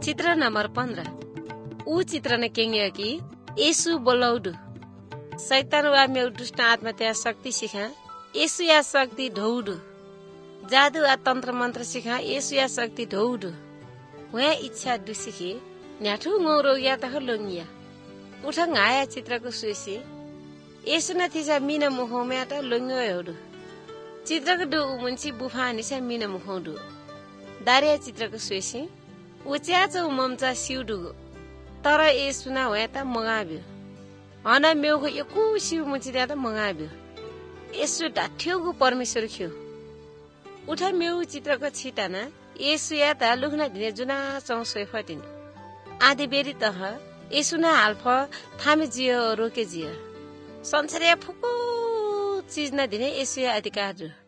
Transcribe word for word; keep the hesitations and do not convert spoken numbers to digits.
चित्र नंबर पंद्रह ऊ चित्र ने केंगे कि येसु बोलाउडु शैतान वा मेउ दुष्ट आत्मा त्या शक्ति सिखा येसु या शक्ति ढौडु जादू आ तंत्र मंत्र सिखा येसु या शक्ति ढौडु वहाँ इच्छा दुसिखे न्याठु ngoro या तह लोंगिया उठा ngaya चित्र को सुइसी येसु न थिसा मिना मुखौ म्याटा लोंगो हेउडु चित्र को दु मुन्सी बुफा निसा मिना मुखौडु दारिया चित्र को सुइसी उच्या चौ ममचा सिउडु तर येसु न वयाता मंगाब्यो हना मेउको एकु सिउ मुन्सी त्या त मंगाब्यो येसु डाठ्योगु परमेश्वर खियो उठा मेउ चित्र को छिटाना येसु या त लुखना दिने जुना चौ सोइफटिन आदि बेरी तह येसु न हाल्फ थामे जियो रोके जियो संसार या फुकु चीज न दिने येसु या अधिकार